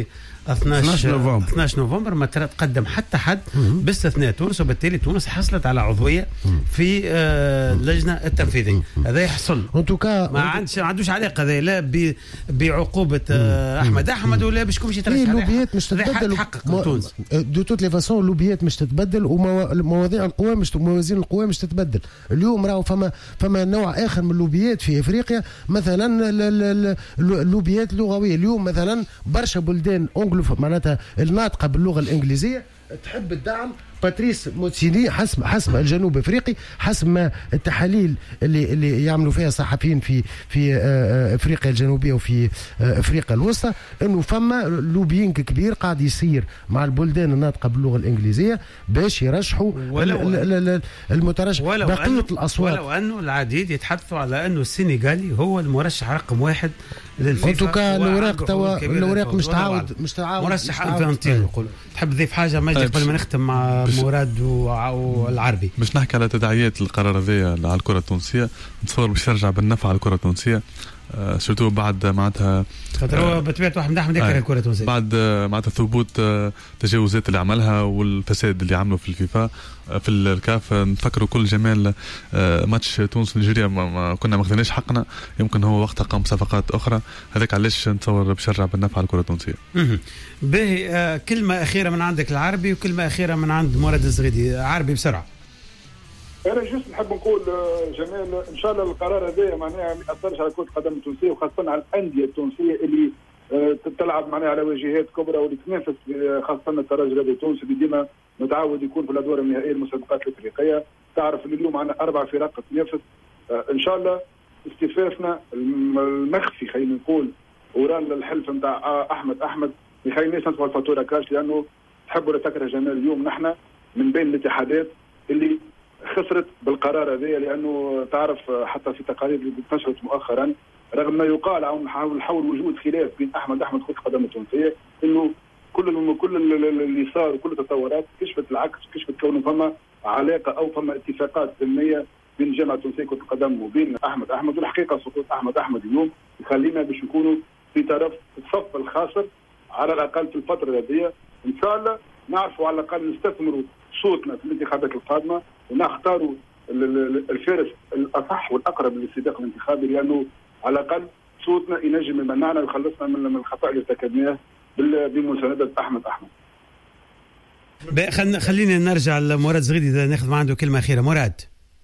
12 نوفمبر ما تقدم حتى حد باستثناء تونس، وبالتالي تونس حصلت على عضويه في اللجنه التنفيذيه. هذا يحصل ما عندوش علاقه هذا لا بعقوبه احمد ولا باش يمشي يترشح. اللوبيات مش تتبدل تونس دو توت لي فاسون. اللوبيات مش تتبدل ومواضيع القوى موازين القوى مش تتبدل. اليوم راهو فما نوع اخر من اللوبيات في افريقيا، مثلا اللوبيات اللغويه. اليوم مثلا برشا بلدان معناتها الناطقه باللغه الانجليزيه تحب الدعم باتريس موتسيني حسب الجنوب افريقي، حسب ما التحاليل اللي يعملوا فيها صحفيين في افريقيا الجنوبيه وفي افريقيا الوسطى، انه فما لوبينج كبير قاعد يصير مع البلدان الناطقه باللغه الانجليزيه باش يرشحوا المترشح بقيه الاصوات. ولو انه العديد يتحدثوا على انه السنغالي هو المرشح رقم 1 للفيفا. الاوراق مش تعاود مرشح انفانتيل. يقول تحب تضيف حاجه مجدي قبل ما نختم مع مراد والعربي؟ باش نحكي على تداعيات القرار هذا على الكره التونسيه. نتصور باش يرجع بالنفع على الكره التونسيه، سورتو بعد معناتها خاطر هو بطبيعته احمد يكره الكره التونسيه، بعد معناتها ثبوت التجاوزات اللي عملها والفساد اللي عمله في الفيفا في الكاف. نفكروا كل جمال ماتش تونس نيجيريا ما كنا ما خذيناش حقنا، يمكن هو وقتها قام بصفقات اخرى. هذاك علاش نتصور باش يرجع بالنفع على الكره التونسيه. باهي، كلمه اخيره من عندك العربي وكلمه اخيره من عند مراد الزغيدي. عربي بسرعه. انا جست نحب نقول جمال ان شاء الله القرار هذا معناها ما ياثرش على كره القدم التونسيه، وخاصه على الانديه التونسيه اللي تلعب معناها على واجهات كبرى واللي تنافس، خاصه الترجي الرياضي التونسي اللي ديما متعود يكون في الادوار النهائيه المسابقات الافريقيه. تعرف اللي اليوم عندنا 4 فرق تنافس. ان شاء الله المخفي خلينا نقول وراء الحلف نتاع احمد يخليناش ندفعوا الفاتوره كاش، لانه تحب ولا تكره جمال اليوم نحن من بين الاتحادات اللي خسرت بالقرار هذا، لانه تعرف حتى في تقارير اللي نشرت مؤخرا رغم ما يقال أو نحاول وجود خلاف بين أحمد كرة القدم التونسية، إنه كل اللي صار وكل التطورات كشفت العكس، كشفت كونه فما علاقة أو فما اتفاقات ضمنية بين الجامعة التونسية كرة القدم وبين أحمد. والحقيقة سقوط أحمد اليوم يخلينا باش نكونوا في طرف الصف الخاسر على الأقل في الفترة هذه. إن شاء الله نعرفوا على الأقل نستثمروا صوتنا في الانتخابات القادمة ونختاروا الفارس الأصح والأقرب للسباق الانتخابي، لأنه على الأقل صوتنا ينجم يمنعنا ويخلصنا من الخطأ اللي ارتكبناه بمساندة أحمد. خلينا نرجع لمراد زغيدي إذا ناخذ معه عنده كلمة أخيرة. مراد،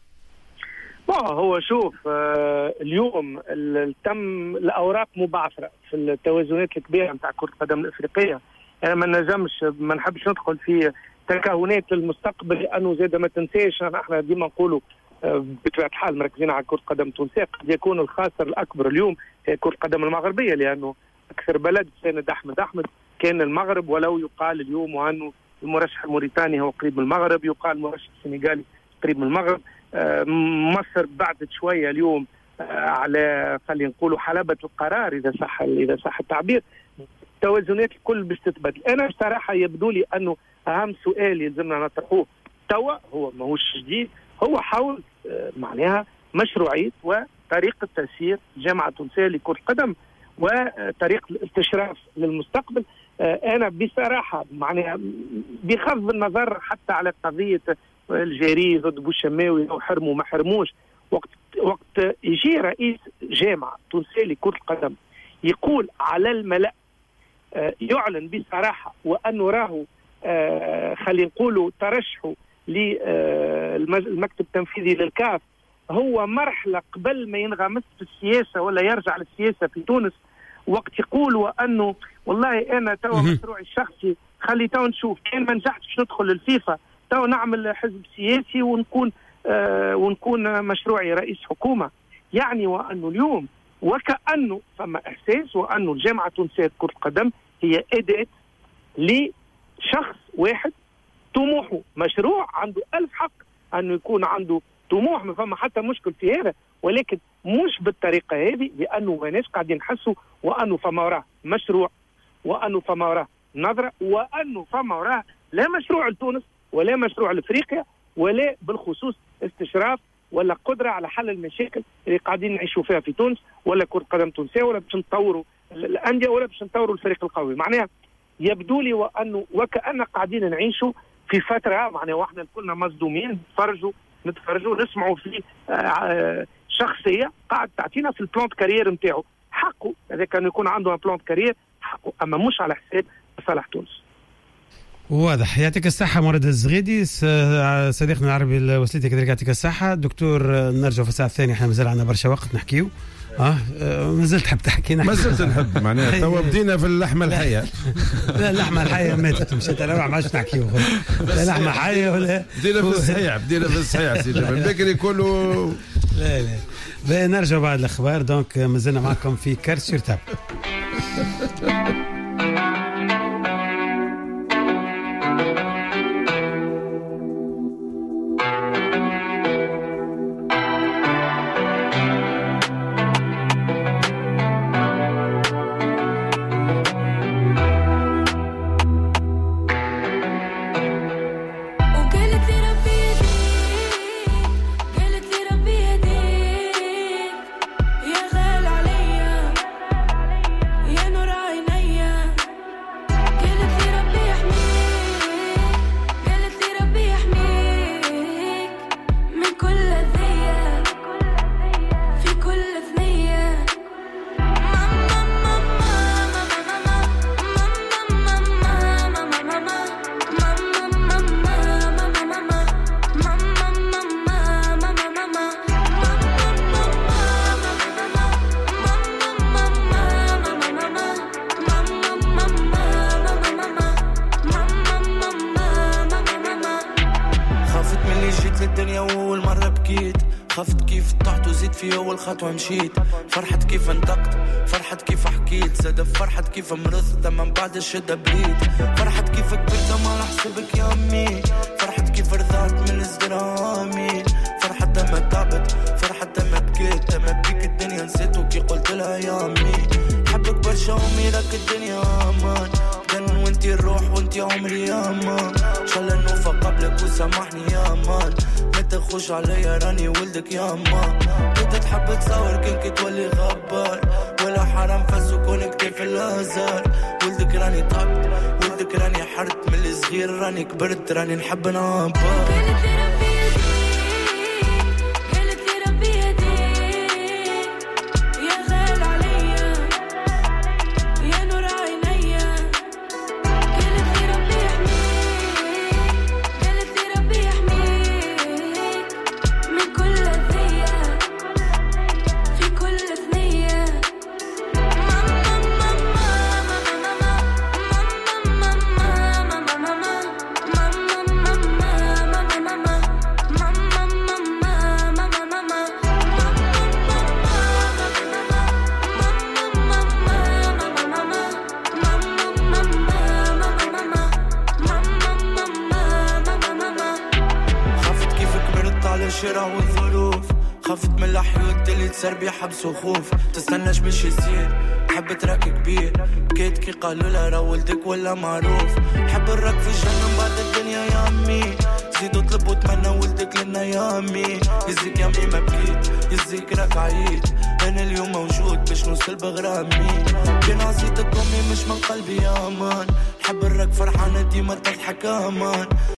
هو شوف اليوم تم الأوراق مبعثرة في التوازنات الكبيرة نتاع كرة القدم الأفريقية. أنا ما نحبش ندخل في تكهنات المستقبل، لأنه زاد ما تنساش احنا ديما نقولوا بطبيعة الحال مركزين على كرة القدم التونسية، قد يكون الخاسر الأكبر اليوم هي كرة القدم المغربية، لأنه أكثر بلد ساند أحمد كان المغرب، ولو يقال اليوم وأنه المرشح الموريتاني هو قريب من المغرب، يقال المرشح السنغالي قريب من المغرب. مصر بعدت شوية اليوم على خلينا نقولوا حلبة القرار إذا صح التعبير. التوازنات الكل باش تتبدل. أنا بصراحة يبدو لي أنه أهم سؤال يلزمنا نطرحوه توا هو ماهوش جديد، هو حول معناها مشروعية وطريقة تسيير الجامعة التونسية لكرة القدم وطريقة الاستشراف للمستقبل. أنا بصراحة معناها بغض النظر حتى على قضية الجيري ضد بوشماوي أو حرموا ما حرموش، وقت يجي رئيس جامعة تونسية لكرة القدم يقول على الملأ يعلن بصراحة وأنه راهو خلينا نقولوا ترشحوا للمكتب التنفيذي للكاف هو مرحلة قبل ما ينغمس في السياسة ولا يرجع للسياسة في تونس، وقت يقول وأنه والله أنا توا مشروعي الشخصي خلي توا نشوف كان ما نجحتش ندخل للفيفا توا نعمل حزب سياسي ونكون مشروعي رئيس حكومة. يعني وأنه اليوم وكأنه ثم إحساس وأنه الجامعة التونسية كرة القدم هي أداة لشخص واحد طموحه مشروع، عنده 1000 حق أنه يكون عنده طموح، ما فما حتى مشكل في هذا، ولكن مش بالطريقة هذه، لأنه ما ناس قاعدين نحسوا وأنه فما وراه مشروع وأنه فما وراه نظرة وأنه فما وراه لا مشروع لتونس ولا مشروع لأفريقيا ولا بالخصوص استشراف ولا قدرة على حل المشاكل اللي قاعدين نعيشوا فيها في تونس ولا كرة قدم تونسية ولا باش نطوروا الأندية ولا باش نطوروا الفريق القوي. معناها يبدو لي وأنه وكأن قاعدين نعيشوا في فترة معناها واحنا كلنا مصدومين نتفرجوا نسمعوا في شخصية قاعد تعطينا في البلان كارير نتاعو حقه، إذا كان يكون عنده بلان كارير حقه، أما مش على حساب مصالح تونس. واضح. يعطيك الصحة مراد الزغيدي. صديقنا العربي الوسليتي كذلك يعطيك الصحة. دكتور نرجع في الساعة الثانية، احنا مازال عندنا برشا وقت نحكيو. ما زلت تحب تحكي؟ ما زلت نحب معناها توا بدينا في اللحمة الحية. لا اللحمة الحية ماتت مشيت أنا ما عادش نحكيو. لا لحمة حية ولا بدينا في الصحيح سي جمال بكري كله. لا نرجع بعد الأخبار. دونك مازلنا معكم في كارت سور تاب. خطوة مشيت فرحت كيف انطقت فرحت كيف حكيت زاد فرحت كيف مرضت من بعد الشدة بريد فرحت كيف كبرت ما نحسبك يا أمي فرحت كيف رضعت من الزرامي فرحت ما تعبت فرحت ما بكيت ما بيك الدنيا نسيت وكي قلت لها لك الدنيا امان جن وانتي الروح وانتي عمري يا مان ان شاء الله نوفى قبلك وسامحني يا مان ما تخش عليا راني ولدك يا مان كنت تحب تصور كنك تولي غبار ولا حرام فسكون كتير في الهزار ولدك راني طبت ولدك راني حرت من الصغير راني كبرت راني نحب نعبر سربي حبس وخوف تستناش باش يصير تحب تراك كبير كيد كي قالوا لا را ولدك ولا معروف حب الراك في الجنة بعد الدنيا يا امي زيدوا طلبوا تمنى ولدك لنا يا امي يزيك يا امي ما بكيت يزيك راك عييت انا اليوم موجود باش نوصل بغرامي كان عزيتك امي مش من قلبي يا امان حب الراك فرحانة ديما تضحك امان